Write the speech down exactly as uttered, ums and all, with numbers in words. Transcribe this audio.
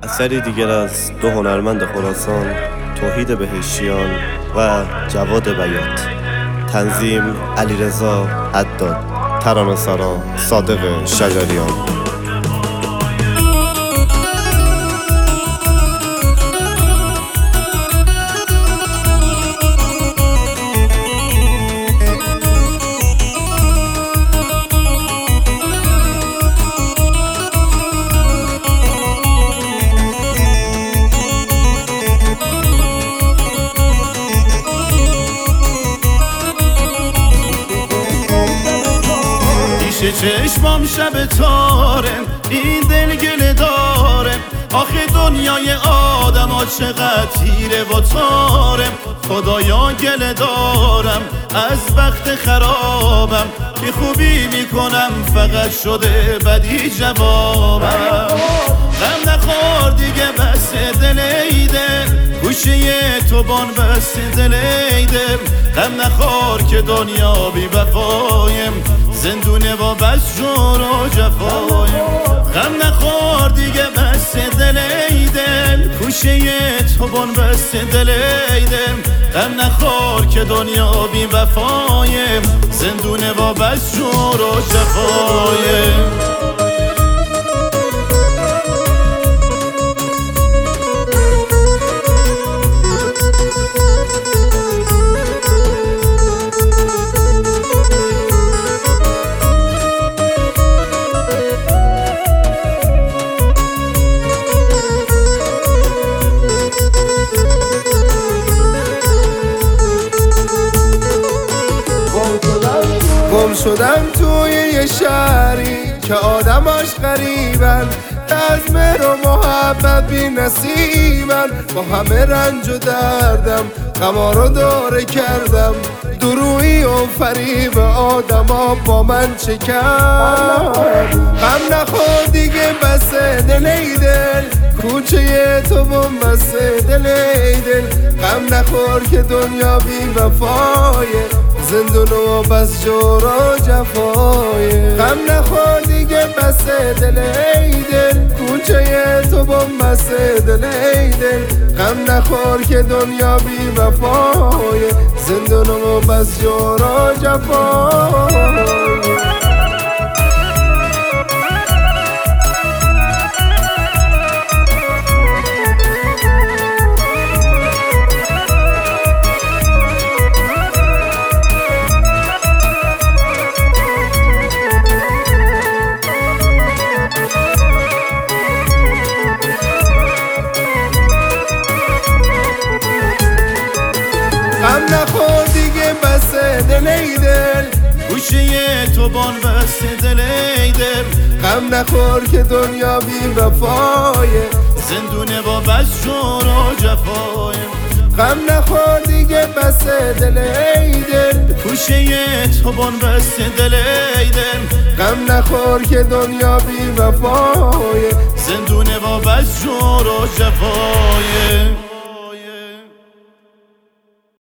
اثری دیگر از دو هنرمند خراسان، توحید بهشتیان و جواد بیات. تنظیم علیرضا حداد، ترانه‌سرا صادق شجریان. چشمام شب تارم، این دل گله دارم. آخه دنیای آدم ها چقدر تیره و تارم. خدایا گله دارم از وقت خرابم، بی خوبی میکنم فقط شده بدی جوابم. غم نخور دیگه بس دل ایده، گوشه تو بان بس دل ایده. غم نخور که دنیا بی وفایم، زندونه و بس جور و جفایم. غم نخور دیگه بس دل ایده، گوشه تو بان بس دل ایده. غم نخور که دنیا بی وفایم، زندونه و بس جور و جفایم. گم شدم توی یه شهری که آدماش غریبن، از مهر و محبت بی نصیبن. با همه رنج و دردم غما رو دوره کردم، درویی و فریب آدما با من چه کرد. غم نخور دیگه بس دل ای دل، کوچه تو بم بس دل ای دل. غم نخور که دنیا بی وفایه، زندون و بس جور و جفایه. غم نخور دیگه بس دل ای دل، کوچه تو بم بس دل ای دل. غم نخور که دنیا بی وفایه، زندون و بس جور و جفایه. غم نخور دیگه بس دل ای دل، گوشه تو بان بس دل ای دل. غم نخور که دنیا بی وفایه، زندونه با بس جور و جفایم. غم نخور دیگه بس دل ای دل، گوشه تو بان بس دل ای دل. غم نخور که دنیا بی وفایه، زندونه با بس جور و جفایم.